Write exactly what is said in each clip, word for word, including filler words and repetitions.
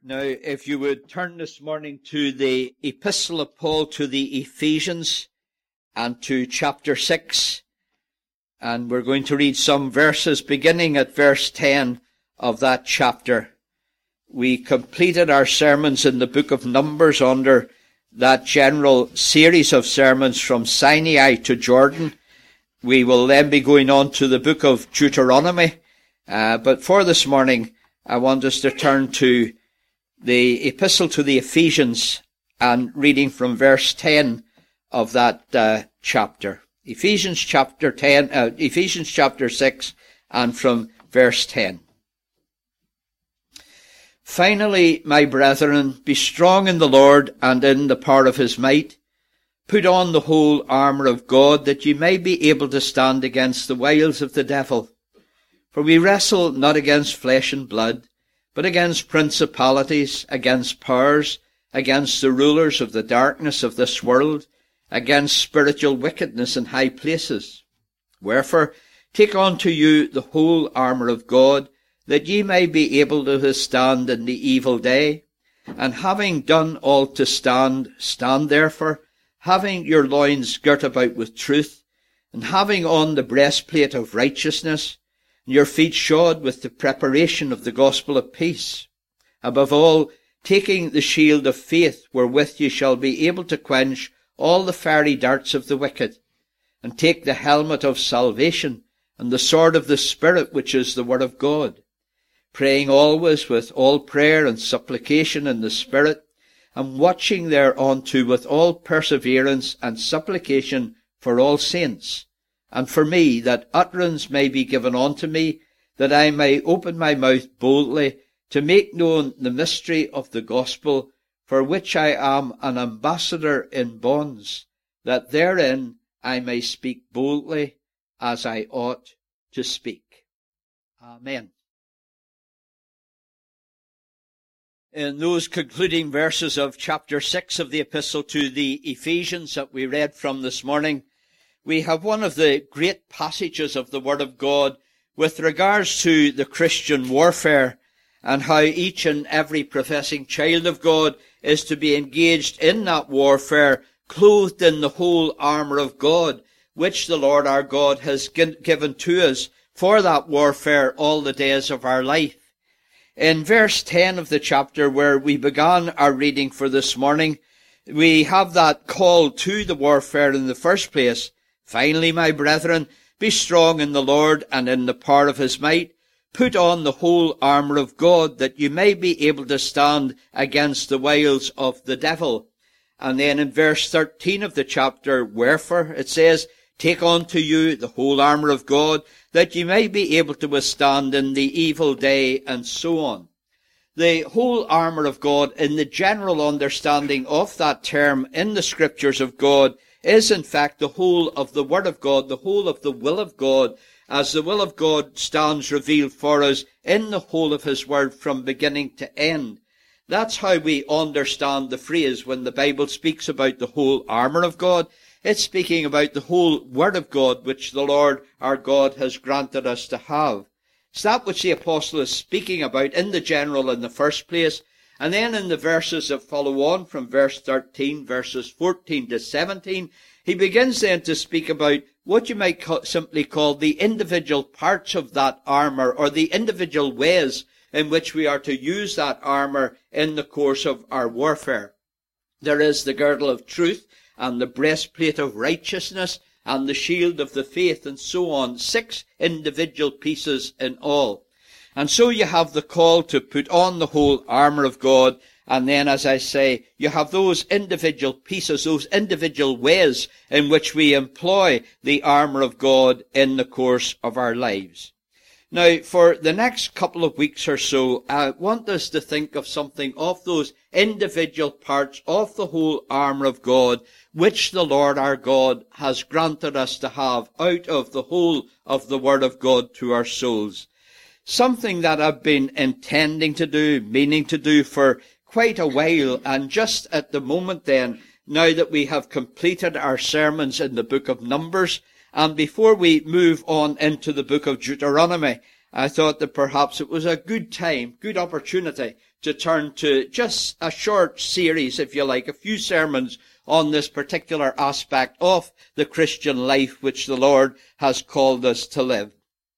Now, if you would turn this morning to the Epistle of Paul to the Ephesians and to chapter six, and we're going to read some verses beginning at verse ten of that chapter. We completed our sermons in the book of Numbers under that general series of sermons from Sinai to Jordan. We will then be going on to the book of Deuteronomy, uh, but for this morning I want us to turn to the epistle to the Ephesians and reading from verse ten of that uh, chapter. Ephesians chapter ten, uh, Ephesians chapter six, and from verse ten. Finally, my brethren, be strong in the Lord and in the power of his might. Put on the whole armour of God, that ye may be able to stand against the wiles of the devil. For we wrestle not against flesh and blood, but against principalities, against powers, against the rulers of the darkness of this world, against spiritual wickedness in high places. Wherefore, take unto you the whole armour of God, that ye may be able to withstand in the evil day. And having done all to stand, stand therefore, having your loins girt about with truth, and having on the breastplate of righteousness, and your feet shod with the preparation of the gospel of peace. Above all, taking the shield of faith, wherewith ye shall be able to quench all the fiery darts of the wicked, and take the helmet of salvation, and the sword of the Spirit, which is the word of God, praying always with all prayer and supplication in the Spirit, and watching thereunto with all perseverance and supplication for all saints, and for me, that utterance may be given unto me, that I may open my mouth boldly, to make known the mystery of the gospel, for which I am an ambassador in bonds, that therein I may speak boldly, as I ought to speak. Amen. In those concluding verses of chapter six of the epistle to the Ephesians that we read from this morning, we have one of the great passages of the Word of God with regards to the Christian warfare and how each and every professing child of God is to be engaged in that warfare, clothed in the whole armour of God, which the Lord our God has given to us for that warfare all the days of our life. In verse ten of the chapter where we began our reading for this morning, we have that call to the warfare in the first place. Finally, my brethren, be strong in the Lord and in the power of his might. Put on the whole armour of God, that you may be able to stand against the wiles of the devil. And then in verse thirteen of the chapter, wherefore, it says, take unto you the whole armour of God, that you may be able to withstand in the evil day, and so on. The whole armour of God, in the general understanding of that term in the scriptures of God, is in fact the whole of the Word of God, the whole of the will of God, as the will of God stands revealed for us in the whole of his Word from beginning to end. That's how we understand the phrase when the Bible speaks about the whole armour of God. It's speaking about the whole Word of God, which the Lord our God has granted us to have. It's that which the apostle is speaking about in the general in the first place. And then in the verses that follow on from verse thirteen, verses fourteen to seventeen, he begins then to speak about what you might ca- simply call the individual parts of that armour, or the individual ways in which we are to use that armour in the course of our warfare. There is the girdle of truth, and the breastplate of righteousness, and the shield of the faith, and so on. Six individual pieces in all. And so you have the call to put on the whole armour of God, and then, as I say, you have those individual pieces, those individual ways in which we employ the armour of God in the course of our lives. Now, for the next couple of weeks or so, I want us to think of something of those individual parts of the whole armour of God, which the Lord our God has granted us to have out of the whole of the Word of God to our souls. Something that I've been intending to do, meaning to do for quite a while, and just at the moment then, now that we have completed our sermons in the book of Numbers, and before we move on into the book of Deuteronomy, I thought that perhaps it was a good time, good opportunity to turn to just a short series, if you like, a few sermons on this particular aspect of the Christian life which the Lord has called us to live.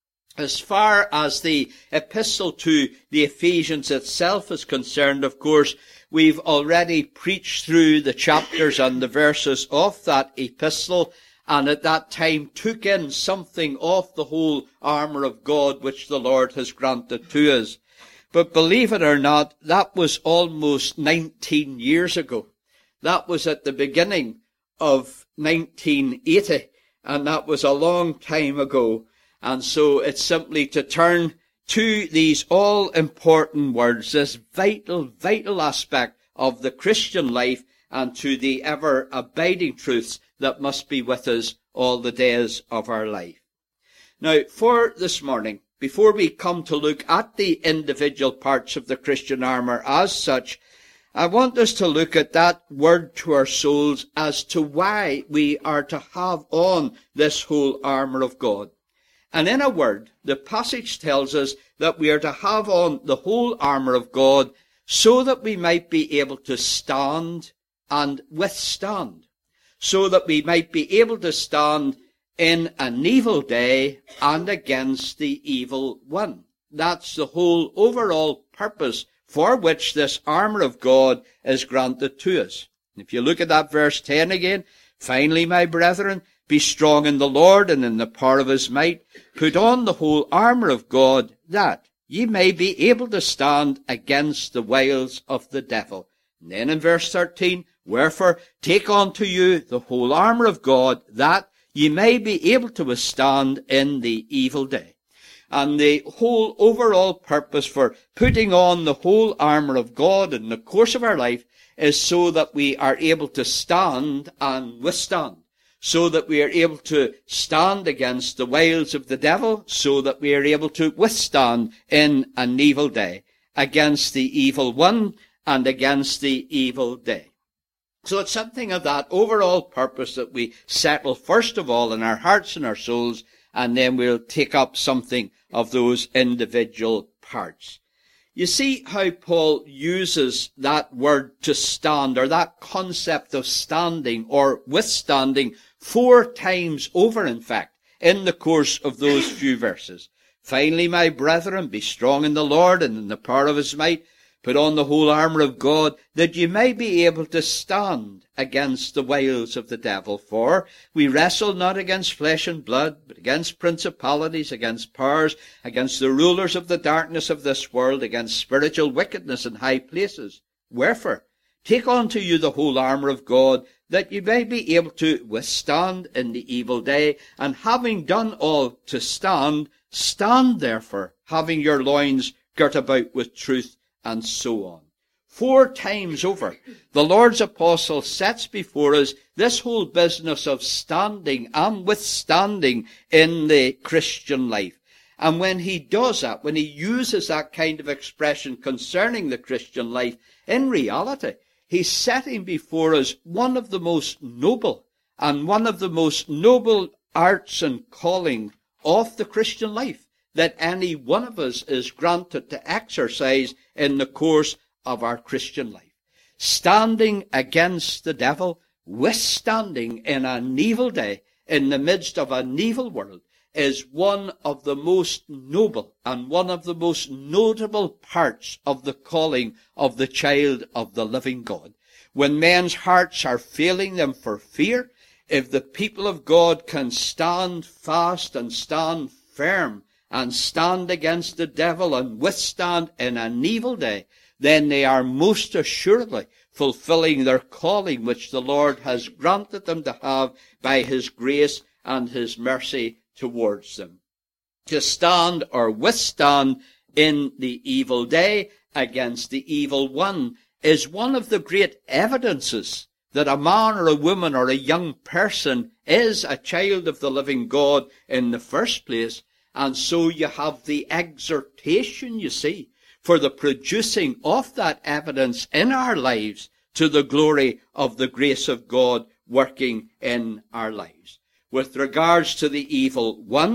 As far as the epistle to the Ephesians itself is concerned, of course, we've already preached through the chapters and the verses of that epistle, and at that time took in something of the whole armour of God which the Lord has granted to us. But believe it or not, that was almost nineteen years ago. That was at the beginning of nineteen eighty, and that was a long time ago. And so it's simply to turn to these all-important words, this vital, vital aspect of the Christian life, and to the ever-abiding truths that must be with us all the days of our life. Now, for this morning, before we come to look at the individual parts of the Christian armour as such, I want us to look at that word to our souls as to why we are to have on this whole armour of God. And in a word, the passage tells us that we are to have on the whole armour of God so that we might be able to stand and withstand. So that we might be able to stand in an evil day and against the evil one. That's the whole overall purpose for which this armour of God is granted to us. If you look at that verse ten again, finally, my brethren, be strong in the Lord and in the power of his might. Put on the whole armour of God, that ye may be able to stand against the wiles of the devil. And then in verse thirteen, wherefore take unto you the whole armour of God, that ye may be able to withstand in the evil day. And the whole overall purpose for putting on the whole armour of God in the course of our life is so that we are able to stand and withstand. So that we are able to stand against the wiles of the devil, so that we are able to withstand in an evil day, against the evil one and against the evil day. So it's something of that overall purpose that we settle first of all in our hearts and our souls, and then we'll take up something of those individual parts. You see how Paul uses that word to stand, or that concept of standing or withstanding, four times over, in fact, in the course of those few verses. Finally, my brethren, be strong in the Lord and in the power of his might. Put on the whole armour of God, that ye may be able to stand against the wiles of the devil. For we wrestle not against flesh and blood, but against principalities, against powers, against the rulers of the darkness of this world, against spiritual wickedness in high places. Wherefore, take unto you the whole armour of God, that ye may be able to withstand in the evil day, and having done all to stand, stand therefore, having your loins girt about with truth, and so on. Four times over, the Lord's apostle sets before us this whole business of standing and withstanding in the Christian life. And when he does that, when he uses that kind of expression concerning the Christian life, in reality, he's setting before us one of the most noble and one of the most noble arts and calling of the Christian life that any one of us is granted to exercise in the course of our Christian life. Standing against the devil, withstanding in an evil day, in the midst of an evil world, is one of the most noble and one of the most notable parts of the calling of the child of the living God. When men's hearts are failing them for fear, if the people of God can stand fast and stand firm and stand against the devil and withstand in an evil day, then they are most assuredly fulfilling their calling which the Lord has granted them to have by his grace and his mercy towards them. To stand or withstand in the evil day against the evil one is one of the great evidences that a man or a woman or a young person is a child of the living God in the first place. And so you have the exhortation, you see, for the producing of that evidence in our lives to the glory of the grace of God working in our lives. With regards to the evil one,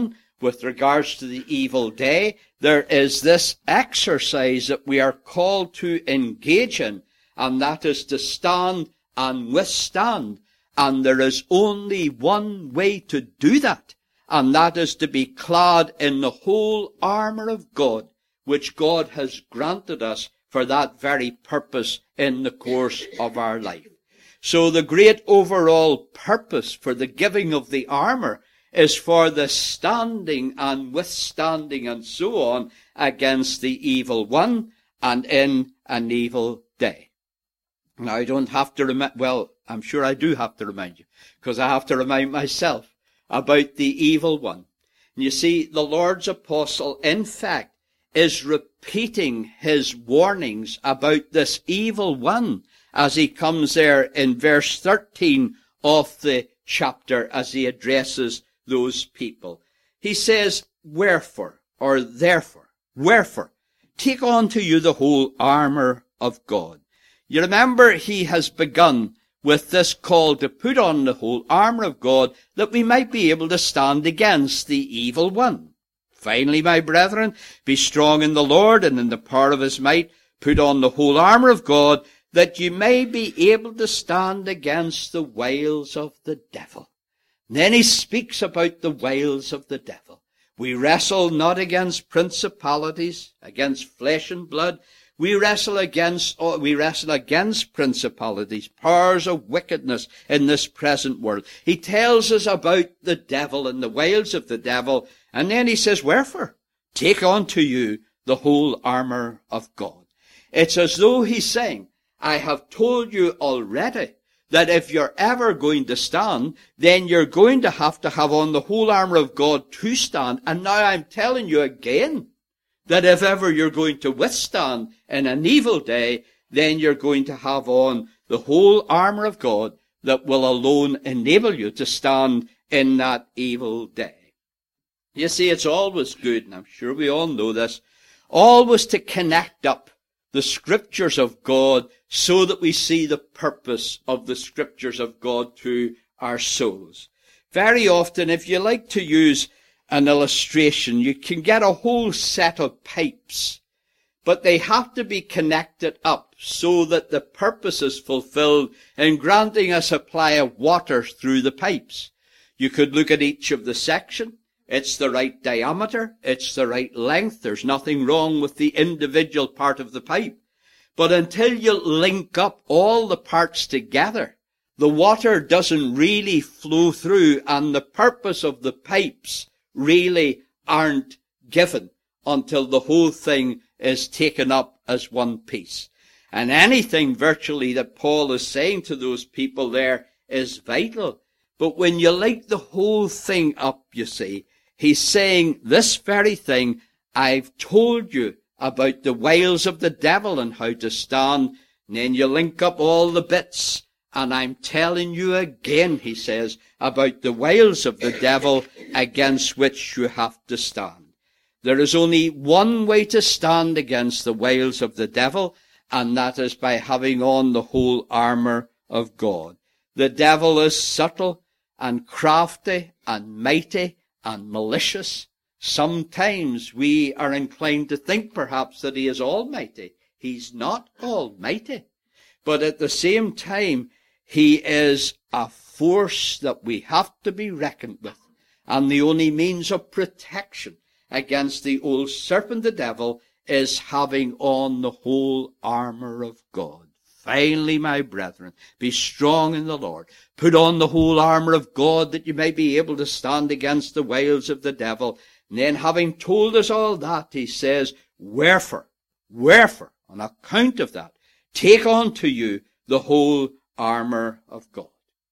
with regards to the evil day, there is this exercise that we are called to engage in, and that is to stand and withstand. And there is only one way to do that, and that is to be clad in the whole armour of God, which God has granted us for that very purpose in the course of our life. So the great overall purpose for the giving of the armour is for the standing and withstanding and so on against the evil one and in an evil day. Now, I don't have to remind, well, I'm sure I do have to remind you, because I have to remind myself about the evil one. And you see, the Lord's apostle, in fact, is repeating his warnings about this evil one as he comes there in verse thirteen of the chapter as he addresses those people. He says, wherefore, or therefore, wherefore, take unto you the whole armour of God. You remember he has begun with this call to put on the whole armour of God that we might be able to stand against the evil one. Finally, my brethren, be strong in the Lord and in the power of his might. Put on the whole armour of God that you may be able to stand against the wiles of the devil. And then he speaks about the wiles of the devil. We wrestle not against principalities, against flesh and blood. We wrestle against, oh, we wrestle against principalities, powers of wickedness in this present world. He tells us about the devil and the wiles of the devil, and then he says, wherefore, take unto you the whole armour of God. It's as though he's saying, I have told you already that if you're ever going to stand, then you're going to have to have on the whole armour of God to stand. And now I'm telling you again, that if ever you're going to withstand in an evil day, then you're going to have on the whole armour of God that will alone enable you to stand in that evil day. You see, it's always good, and I'm sure we all know this, always to connect up the scriptures of God so that we see the purpose of the scriptures of God to our souls. Very often, if you like to use an illustration, you can get a whole set of pipes, but they have to be connected up so that the purpose is fulfilled in granting a supply of water through the pipes. You could look at each of the section. It's the right diameter. It's the right length. There's nothing wrong with the individual part of the pipe. But until you link up all the parts together, the water doesn't really flow through, and the purpose of the pipes really aren't given until the whole thing is taken up as one piece. And anything virtually that Paul is saying to those people there is vital. But when you link the whole thing up, you see, he's saying this very thing, I've told you about the wiles of the devil and how to stand. And then you link up all the bits, and I'm telling you again, he says, about the wiles of the devil against which you have to stand. There is only one way to stand against the wiles of the devil, and that is by having on the whole armour of God. The devil is subtle and crafty and mighty and malicious. Sometimes we are inclined to think perhaps that he is almighty. He's not almighty. But at the same time, he is a force that we have to be reckoned with, and the only means of protection against the old serpent, the devil, is having on the whole armour of God. Finally, my brethren, be strong in the Lord. Put on the whole armour of God that you may be able to stand against the wiles of the devil. And then, having told us all that, he says, wherefore, wherefore, on account of that, take unto you the whole armour of God.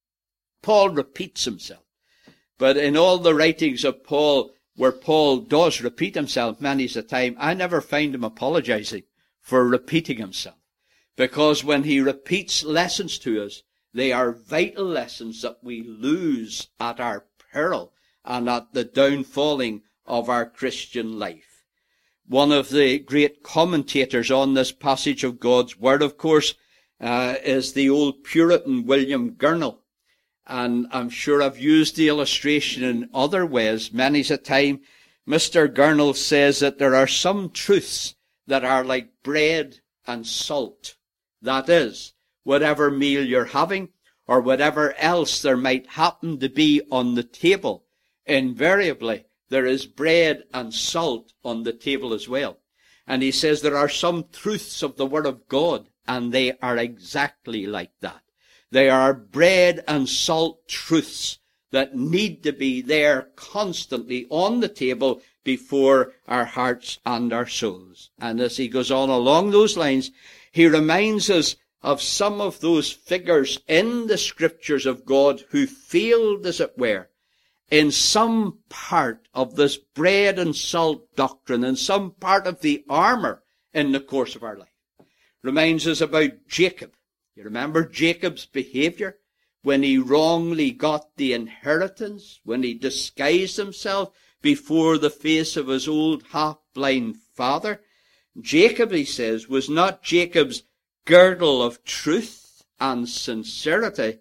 Paul repeats himself. But in all the writings of Paul, where Paul does repeat himself many a time, I never find him apologizing for repeating himself. Because when he repeats lessons to us, they are vital lessons that we lose at our peril and at the downfalling of our Christian life. One of the great commentators on this passage of God's Word, of course, uh, is the old Puritan William Gurnall. And I'm sure I've used the illustration in other ways many a time. Mister Gurnall says that there are some truths that are like bread and salt. That is, whatever meal you're having, or whatever else there might happen to be on the table, invariably there is bread and salt on the table as well. And he says there are some truths of the Word of God, and they are exactly like that. They are bread and salt truths that need to be there constantly on the table before our hearts and our souls. And as he goes on along those lines, he reminds us of some of those figures in the Scriptures of God who failed, as it were, in some part of this bread and salt doctrine, in some part of the armor in the course of our life. Reminds us about Jacob. You remember Jacob's behavior when he wrongly got the inheritance, when he disguised himself before the face of his old half-blind father. Jacob, he says, was not Jacob's girdle of truth and sincerity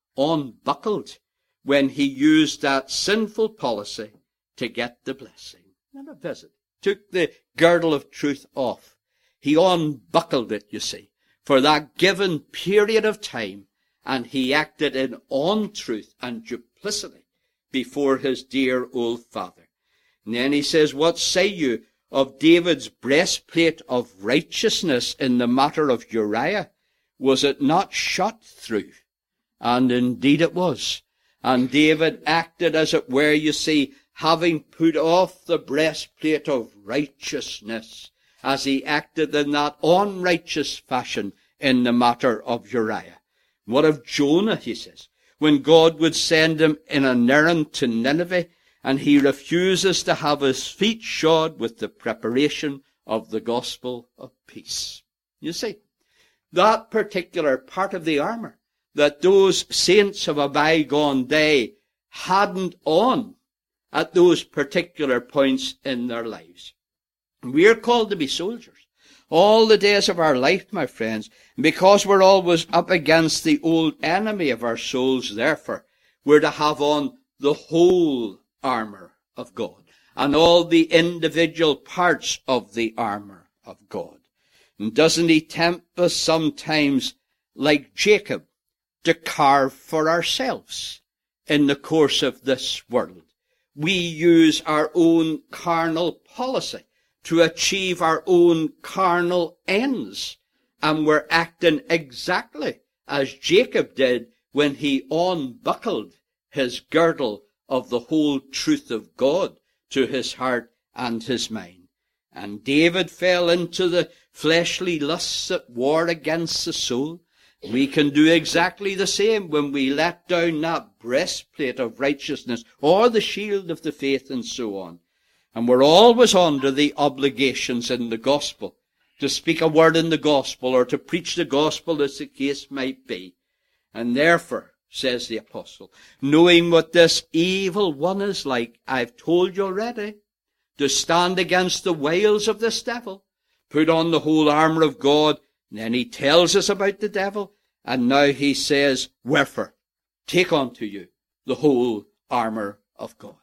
unbuckled when he used that sinful policy to get the blessing. Not a visit. Took the girdle of truth off. He unbuckled it, you see, for that given period of time, and he acted in untruth and duplicity before his dear old father. And then he says, what say you of David's breastplate of righteousness in the matter of Uriah? Was it not shot through? And indeed it was. And David acted, as it were, you see, having put off the breastplate of righteousness, as he acted in that unrighteous fashion in the matter of Uriah. What of Jonah, he says, when God would send him in an errand to Nineveh, and he refuses to have his feet shod with the preparation of the gospel of peace. You see, that particular part of the armor that those saints of a bygone day hadn't on at those particular points in their lives. We are called to be soldiers all the days of our life, my friends, because we're always up against the old enemy of our souls. Therefore, we're to have on the whole armor of God and all the individual parts of the armor of God. And doesn't he tempt us sometimes, like Jacob, to carve for ourselves in the course of this world? We use our own carnal policy to achieve our own carnal ends, and we're acting exactly as Jacob did when he unbuckled his girdle of the whole truth of God to his heart and his mind. And David fell into the fleshly lusts that war against the soul. We can do exactly the same when we let down that breastplate of righteousness or the shield of the faith and so on. And we're always under the obligations in the gospel to speak a word in the gospel or to preach the gospel, as the case might be. And therefore, says the apostle, knowing what this evil one is like, I've told you already, to stand against the wiles of this devil, put on the whole armor of God. And then he tells us about the devil, and now he says, wherefore, take unto you the whole armor of God.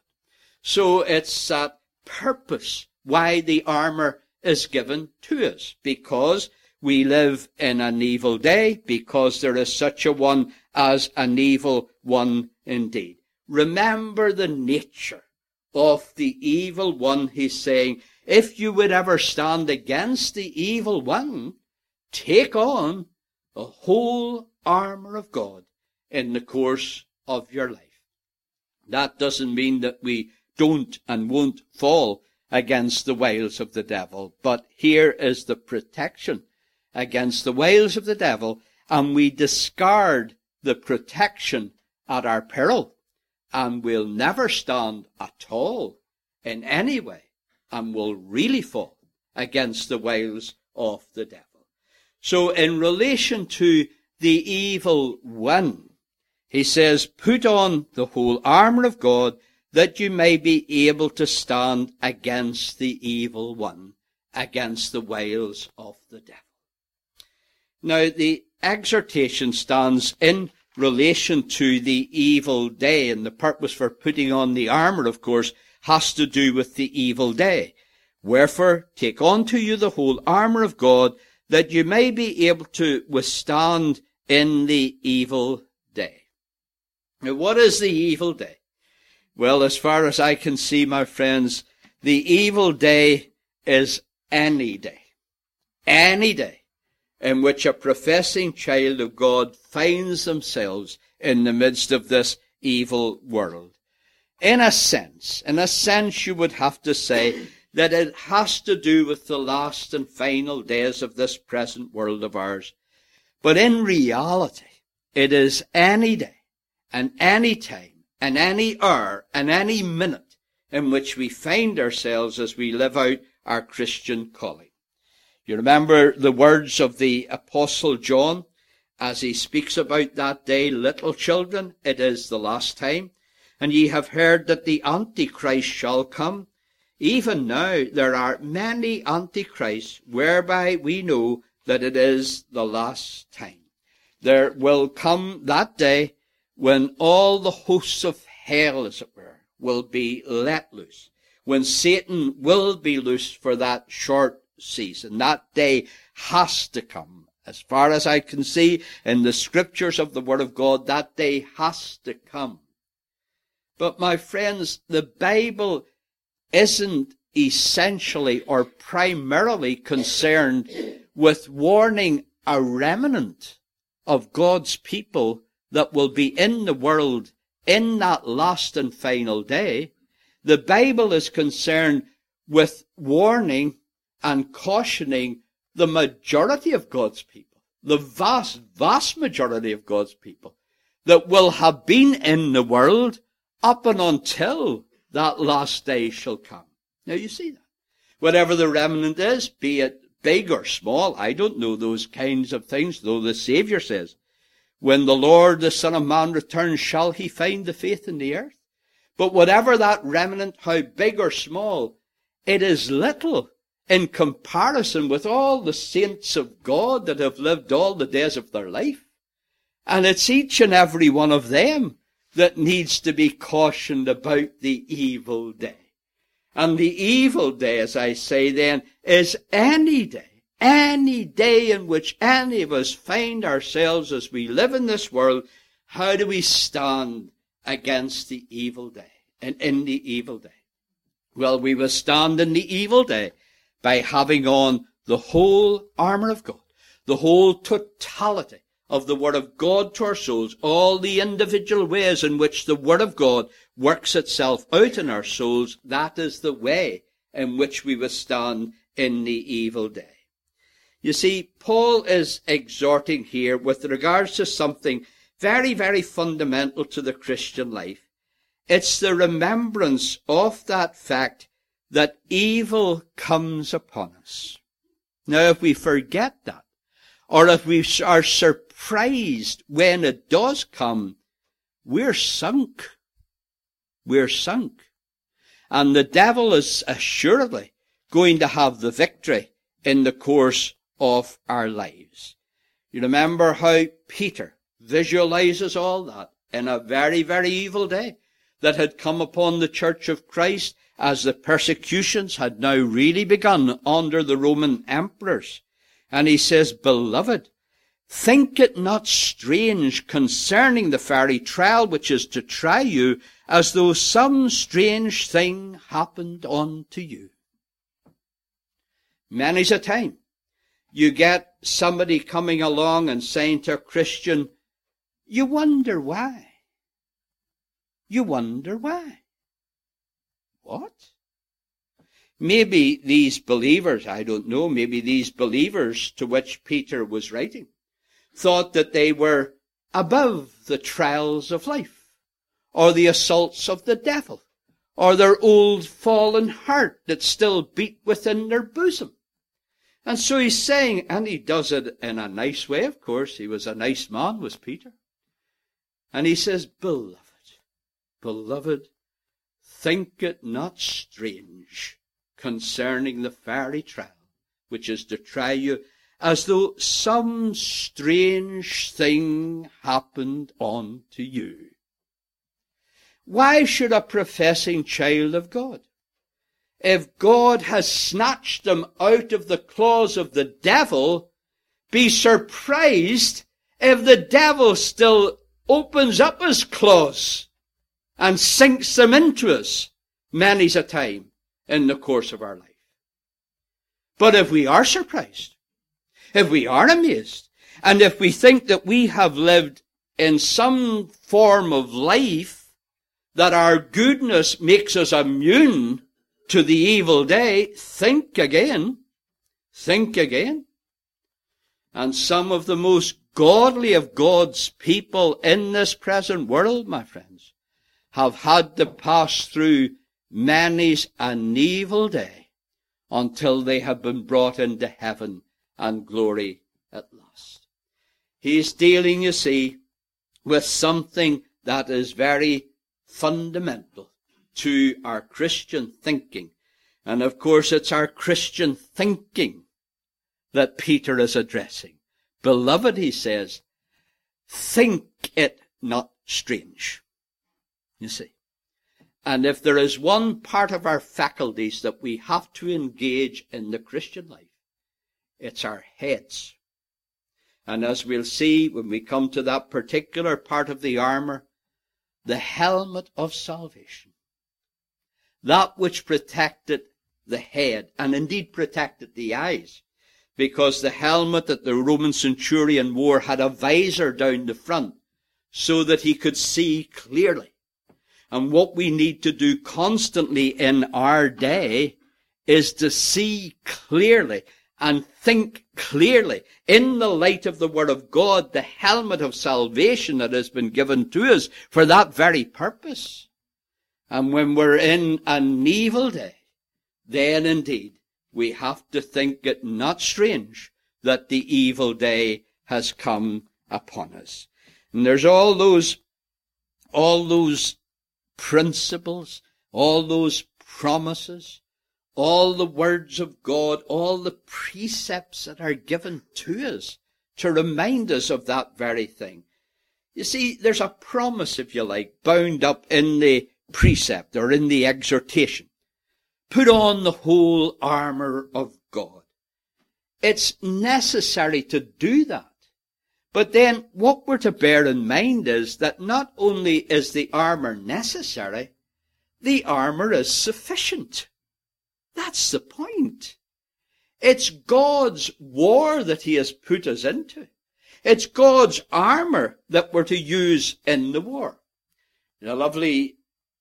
So it's that purpose why the armor is given to us, because we live in an evil day, because there is such a one as an evil one indeed. Remember the nature of the evil one, he's saying. If you would ever stand against the evil one, take on the whole armor of God in the course of your life. That doesn't mean that we don't and won't fall against the wiles of the devil, but here is the protection against the wiles of the devil, and we discard the protection at our peril, and we'll never stand at all in any way, and will really fall against the wiles of the devil. So in relation to the evil one, he says, put on the whole armor of God, that you may be able to stand against the evil one, against the wiles of the devil. Now, the exhortation stands in relation to the evil day, and the purpose for putting on the armor, of course, has to do with the evil day. Wherefore, take unto you the whole armour of God, that you may be able to withstand in the evil day. Now, what is the evil day? Well, as far as I can see, my friends, the evil day is any day. Any day in which a professing child of God finds themselves in the midst of this evil world. In a sense, in a sense you would have to say that it has to do with the last and final days of this present world of ours. But in reality, it is any day and any time and any hour and any minute in which we find ourselves as we live out our Christian calling. You remember the words of the Apostle John as he speaks about that day, little children, it is the last time, and ye have heard that the Antichrist shall come. Even now there are many Antichrists, whereby we know that it is the last time. There will come that day when all the hosts of hell, as it were, will be let loose, when Satan will be loosed for that short season. That day has to come. As far as I can see in the scriptures of the Word of God, that day has to come. But my friends, the Bible isn't essentially or primarily concerned with warning a remnant of God's people that will be in the world in that last and final day. The Bible is concerned with warning and cautioning the majority of God's people, the vast, vast majority of God's people that will have been in the world up and until that last day shall come. Now you see that. Whatever the remnant is, be it big or small, I don't know those kinds of things, though the Saviour says, when the Lord, the Son of Man, returns, shall he find the faith in the earth? But whatever that remnant, how big or small, it is little in comparison with all the saints of God that have lived all the days of their life. And it's each and every one of them that needs to be cautioned about the evil day. And the evil day, as I say then, is any day, any day in which any of us find ourselves as we live in this world. How do we stand against the evil day and in the evil day? Well, we will stand in the evil day by having on the whole armour of God, the whole totality of the Word of God to our souls, all the individual ways in which the Word of God works itself out in our souls. That is the way in which we will stand in the evil day. You see, Paul is exhorting here with regards to something very, very fundamental to the Christian life. It's the remembrance of that fact that evil comes upon us. Now, if we forget that, or if we are surprised when it does come, we're sunk. We're sunk. And the devil is assuredly going to have the victory in the course of our lives. You remember how Peter visualizes all that in a very, very evil day that had come upon the church of Christ as the persecutions had now really begun under the Roman emperors. And he says, Beloved, think it not strange concerning the fiery trial which is to try you, as though some strange thing happened unto you. Many's a time you get somebody coming along and saying to a Christian, you wonder why. You wonder why. What? Maybe these believers, I don't know, maybe these believers to which Peter was writing, thought that they were above the trials of life, or the assaults of the devil, or their old fallen heart that still beat within their bosom. And so he's saying, and he does it in a nice way, of course, he was a nice man, was Peter. And he says, Beloved, beloved, think it not strange concerning the fiery trial, which is to try you, as though some strange thing happened unto you. Why should a professing child of God, if God has snatched them out of the claws of the devil, be surprised if the devil still opens up his claws and sinks them into us many's a time in the course of our life? But if we are surprised, if we are amazed, and if we think that we have lived in some form of life that our goodness makes us immune to the evil day, think again. Think again. And some of the most godly of God's people in this present world, my friends, have had to pass through many's an evil day until they have been brought into heaven and glory at last. He's dealing, you see, with something that is very fundamental to our Christian thinking. And of course, it's our Christian thinking that Peter is addressing. Beloved, he says, think it not strange. You see. And if there is one part of our faculties that we have to engage in the Christian life, it's our heads. And as we'll see when we come to that particular part of the armor, the helmet of salvation, that which protected the head, and indeed protected the eyes, because the helmet that the Roman centurion wore had a visor down the front so that he could see clearly. And what we need to do constantly in our day is to see clearly and think clearly in the light of the Word of God, the helmet of salvation that has been given to us for that very purpose. And when we're in an evil day, then indeed we have to think it not strange that the evil day has come upon us. And there's all those, all those principles, all those promises, all the words of God, all the precepts that are given to us to remind us of that very thing. You see, there's a promise, if you like, bound up in the precept or in the exhortation. Put on the whole armor of God. It's necessary to do that. But then what we're to bear in mind is that not only is the armor necessary, the armor is sufficient. That's the point. It's God's war that he has put us into. It's God's armor that we're to use in the war. A lovely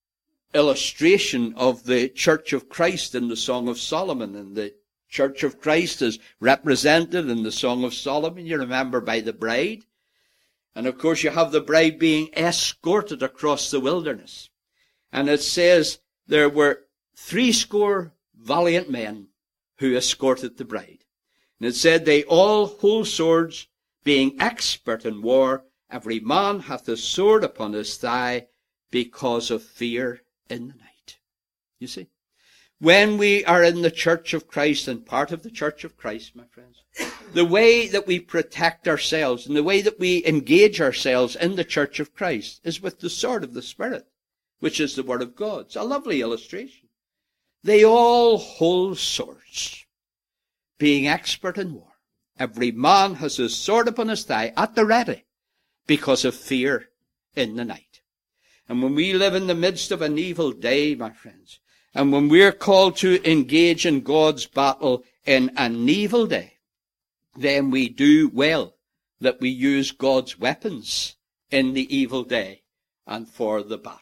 illustration of the Church of Christ in the Song of Solomon. And the Church of Christ is represented in the Song of Solomon, you remember, by the bride. And of course you have the bride being escorted across the wilderness. And it says there were threescore valiant men who escorted the bride. And it said they all hold swords, being expert in war. Every man hath a sword upon his thigh because of fear in the night. You see, when we are in the Church of Christ and part of the Church of Christ, my friends, the way that we protect ourselves and the way that we engage ourselves in the Church of Christ is with the sword of the Spirit, which is the Word of God. It's a lovely illustration. They all hold swords, being expert in war. Every man has his sword upon his thigh at the ready because of fear in the night. And when we live in the midst of an evil day, my friends, and when we're called to engage in God's battle in an evil day, then we do well that we use God's weapons in the evil day and for the battle.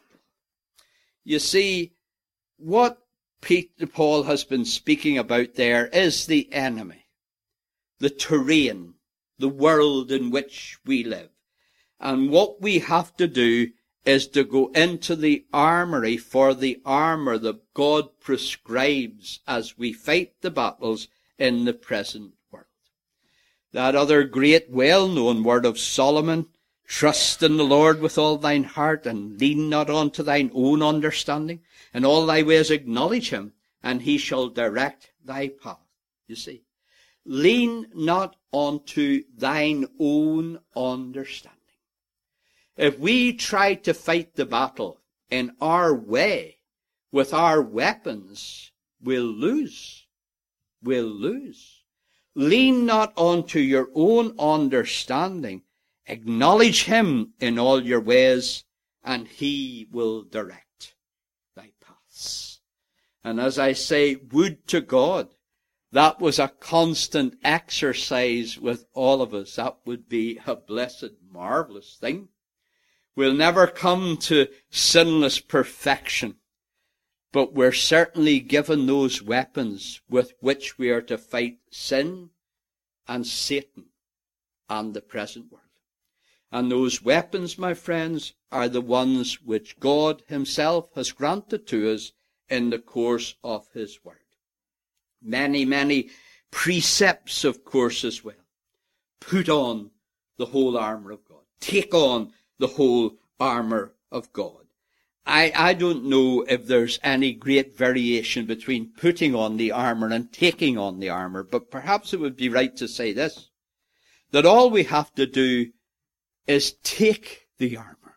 You see, what Peter Paul has been speaking about there is the enemy, the terrain, the world in which we live. And what we have to do is to go into the armory for the armor that God prescribes as we fight the battles in the present world. That other great, well-known word of Solomon, trust in the Lord with all thine heart, and lean not unto thine own understanding. In all thy ways acknowledge him, and he shall direct thy path. You see, lean not unto thine own understanding. If we try to fight the battle in our way, with our weapons, we'll lose. We'll lose. Lean not unto your own understanding. Acknowledge him in all your ways, and he will direct thy paths. And as I say, would to God, that was a constant exercise with all of us. That would be a blessed, marvelous thing. We'll never come to sinless perfection, but we're certainly given those weapons with which we are to fight sin and Satan and the present world. And those weapons, my friends, are the ones which God himself has granted to us in the course of his word. Many, many precepts, of course, as well. Put on the whole armour of God. Take on the whole armour of God. I, I don't know if there's any great variation between putting on the armour and taking on the armour, but perhaps it would be right to say this, that all we have to do is take the armour.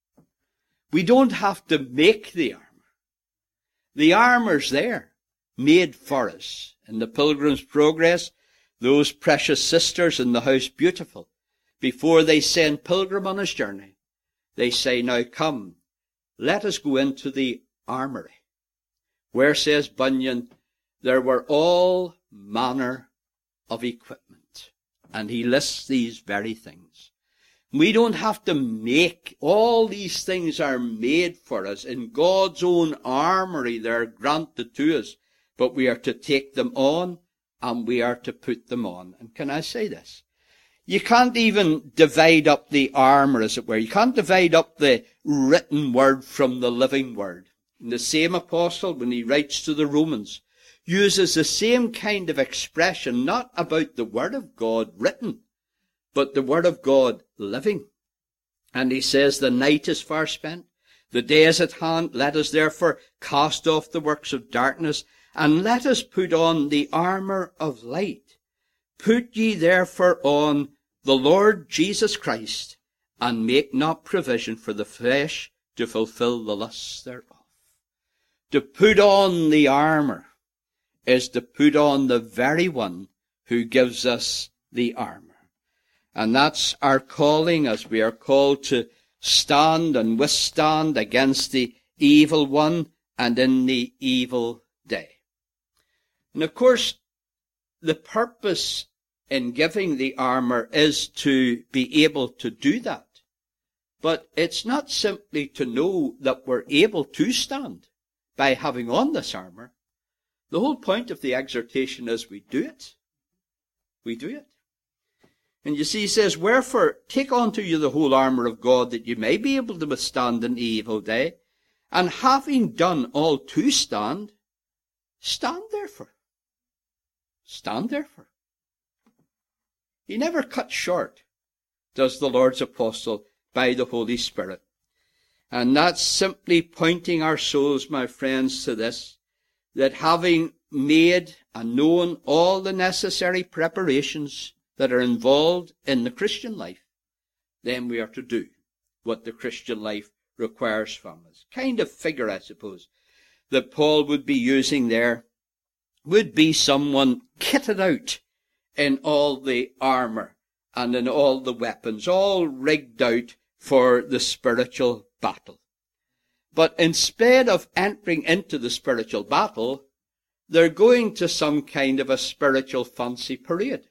We don't have to make the armour. The armour's there, made for us. In the Pilgrim's Progress, those precious sisters in the House Beautiful, before they send Pilgrim on his journey, they say, now come, let us go into the armoury, where, says Bunyan, there were all manner of equipment. And he lists these very things. We don't have to make, all these things are made for us. In God's own armoury they're granted to us, but we are to take them on and we are to put them on. And can I say this? You can't even divide up the armour, as it were. You can't divide up the written word from the living word. And the same apostle, when he writes to the Romans, uses the same kind of expression, not about the word of God written, but the word of God living. And he says, the night is far spent, the day is at hand, let us therefore cast off the works of darkness, and let us put on the armour of light. Put ye therefore on the Lord Jesus Christ, and make not provision for the flesh to fulfill the lusts thereof. To put on the armour is to put on the very one who gives us the armour. And that's our calling, as we are called to stand and withstand against the evil one and in the evil day. And of course, the purpose in giving the armour is to be able to do that. But it's not simply to know that we're able to stand by having on this armour. The whole point of the exhortation is we do it. We do it. And you see, he says, wherefore, take unto you the whole armour of God, that you may be able to withstand in the evil day. And having done all to stand, stand therefore. Stand therefore. He never cuts short, does the Lord's apostle, by the Holy Spirit. And that's simply pointing our souls, my friends, to this, that having made and known all the necessary preparations that are involved in the Christian life, then we are to do what the Christian life requires from us. Kind of figure, I suppose, that Paul would be using there would be someone kitted out in all the armour and in all the weapons, all rigged out for the spiritual battle. But instead of entering into the spiritual battle, they're going to some kind of a spiritual fancy parade.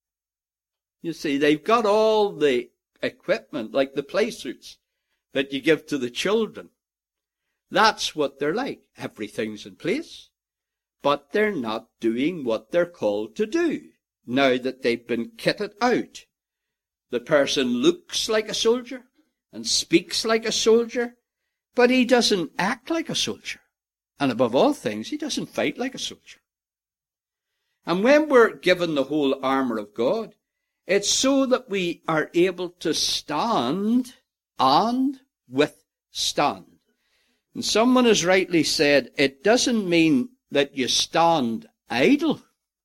You see, they've got all the equipment, like the play suits that you give to the children. That's what they're like. Everything's in place, but they're not doing what they're called to do now that they've been kitted out. The person looks like a soldier and speaks like a soldier, but he doesn't act like a soldier. And above all things, he doesn't fight like a soldier. And when we're given the whole armour of God, it's so that we are able to stand and withstand. And someone has rightly said, it doesn't mean that you stand idle.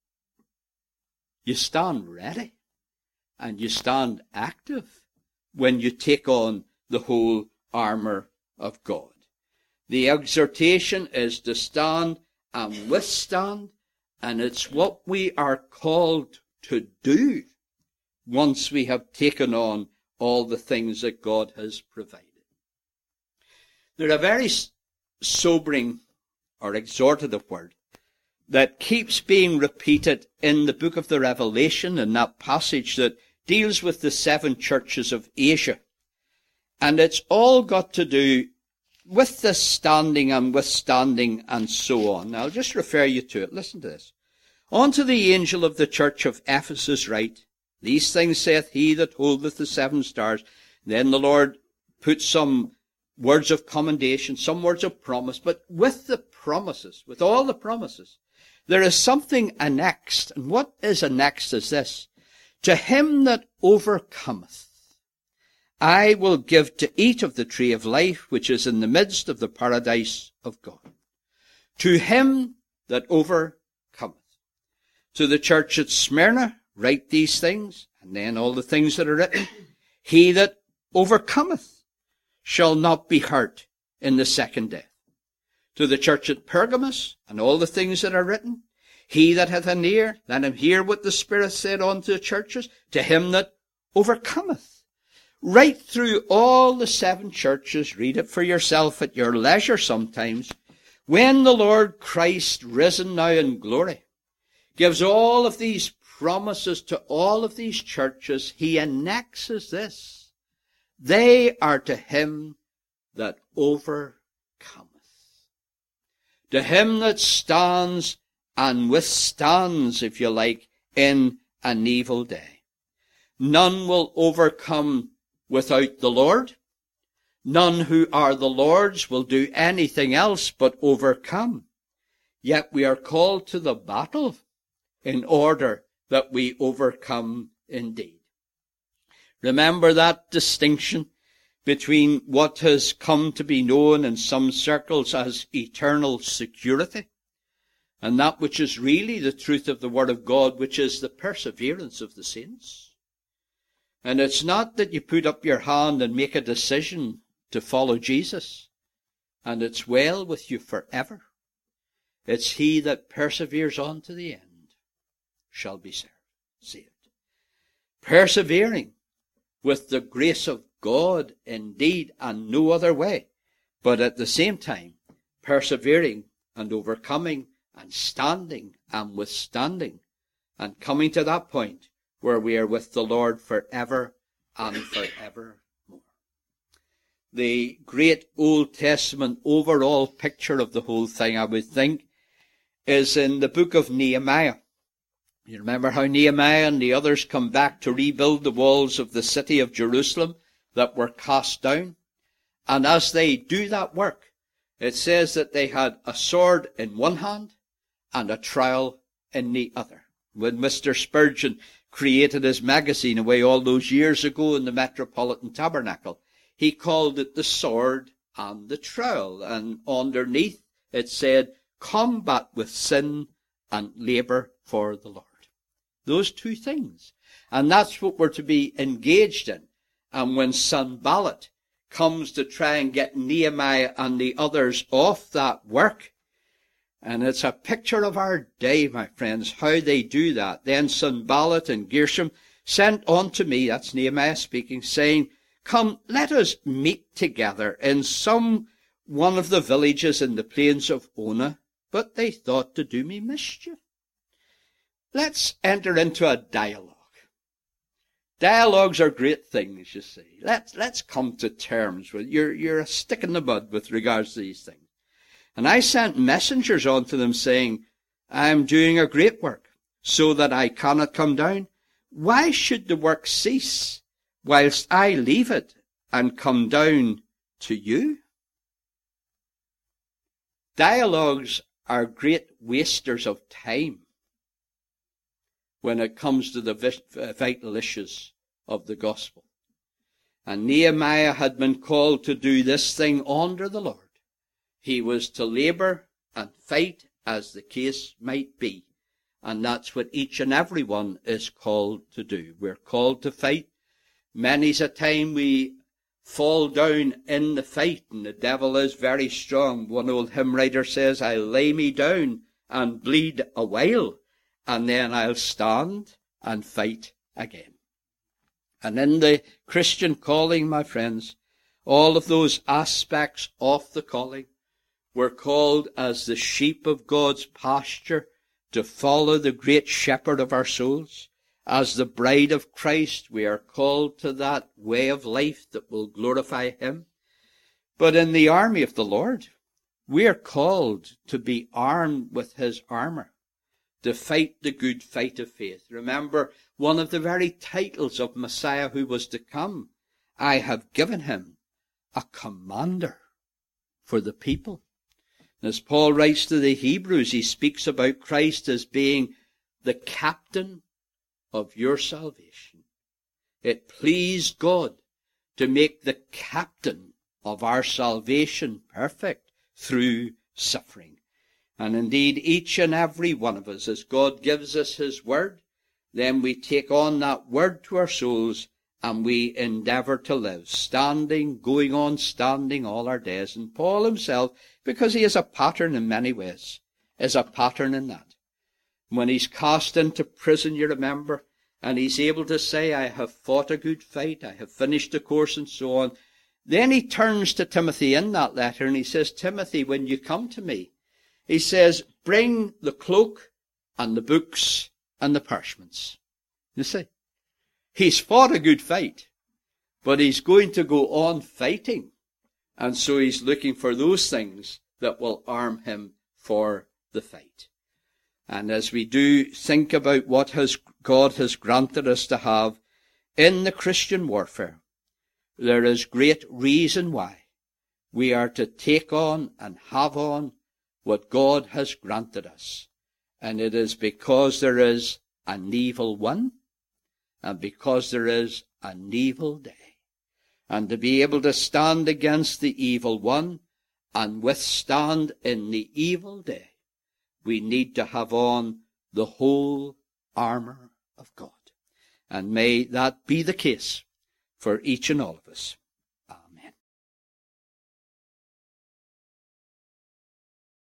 You stand ready. And you stand active when you take on the whole armour of God. The exhortation is to stand and withstand, and it's what we are called to do once we have taken on all the things that God has provided. There's a very sobering or exhortative word that keeps being repeated in the book of the Revelation, in that passage that deals with the seven churches of Asia. And it's all got to do with the standing and withstanding and so on. Now, I'll just refer you to it. Listen to this. Unto the angel of the church of Ephesus write, These things saith he that holdeth the seven stars. Then the Lord put some words of commendation, some words of promise, but with the promises, with all the promises, there is something annexed. And what is annexed is this: To him that overcometh, I will give to eat of the tree of life, which is in the midst of the paradise of God. To him that overcometh. To the church at Smyrna, write these things, and then all the things that are written. He that overcometh shall not be hurt in the second death. To the church at Pergamos, and all the things that are written. He that hath an ear, let him hear what the Spirit said unto the churches. To him that overcometh. Right through all the seven churches, read it for yourself at your leisure sometimes, when the Lord Christ, risen now in glory, gives all of these promises to all of these churches, he annexes this: They are to him that overcometh. To him that stands and withstands, if you like, in an evil day. None will overcome without the Lord. None who are the Lord's will do anything else but overcome. Yet we are called to the battle in order that we overcome indeed. Remember that distinction between what has come to be known in some circles as eternal security and that which is really the truth of the Word of God, which is the perseverance of the saints. And it's not that you put up your hand and make a decision to follow Jesus, and it's well with you forever. It's he that perseveres on to the end shall be saved. Persevering with the grace of God indeed, and no other way, but at the same time persevering and overcoming and standing and withstanding and coming to that point where we are with the Lord forever and forevermore. The great Old Testament overall picture of the whole thing, I would think, is in the book of Nehemiah. You remember how Nehemiah and the others come back to rebuild the walls of the city of Jerusalem that were cast down. And as they do that work, it says that they had a sword in one hand and a trowel in the other. When Mister Spurgeon created his magazine away all those years ago in the Metropolitan Tabernacle, he called it the sword and the trowel. And underneath it said, combat with sin and labour for the Lord. Those two things. And that's what we're to be engaged in. And when Sanballat comes to try and get Nehemiah and the others off that work, and it's a picture of our day, my friends, how they do that. Then Sanballat and Gershom sent unto me, that's Nehemiah speaking, saying, Come, let us meet together in some one of the villages in the plains of Ona. But they thought to do me mischief. Let's enter into a dialogue. Dialogues are great things, you see. Let's, let's come to terms with, you're, you're a stick in the mud with regards to these things. And I sent messengers on to them saying, I am doing a great work, so that I cannot come down. Why should the work cease, whilst I leave it and come down to you? Dialogues are great wasters of time when it comes to the vital issues of the gospel. And Nehemiah had been called to do this thing under the Lord. He was to labour and fight as the case might be. And that's what each and every one is called to do. We're called to fight. Many's a time we fall down in the fight, and the devil is very strong. One old hymn writer says, I lay me down and bleed a while, and then I'll stand and fight again. And in the Christian calling, my friends, all of those aspects of the calling, we're called as the sheep of God's pasture to follow the great shepherd of our souls. As the bride of Christ, we are called to that way of life that will glorify him. But in the army of the Lord, we are called to be armed with his armor, to fight the good fight of faith. Remember, one of the very titles of Messiah who was to come, I have given him a commander for the people. As Paul writes to the Hebrews, he speaks about Christ as being the captain of your salvation. It pleased God to make the captain of our salvation perfect through suffering. And indeed, each and every one of us, as God gives us his word, then we take on that word to our souls and we endeavor to live, standing, going on standing all our days. And Paul himself, because he is a pattern in many ways, is a pattern in that. When he's cast into prison, you remember, and he's able to say, I have fought a good fight, I have finished the course, and so on. Then he turns to Timothy in that letter, and he says, Timothy, when you come to me, he says, bring the cloak and the books and the parchments. You see, he's fought a good fight, but he's going to go on fighting. And so he's looking for those things that will arm him for the fight. And as we do think about what has God has granted us to have in the Christian warfare, there is great reason why we are to take on and have on what God has granted us. And it is because there is an evil one, and because there is an evil day. And to be able to stand against the evil one and withstand in the evil day, we need to have on the whole armor of God. And may that be the case for each and all of us.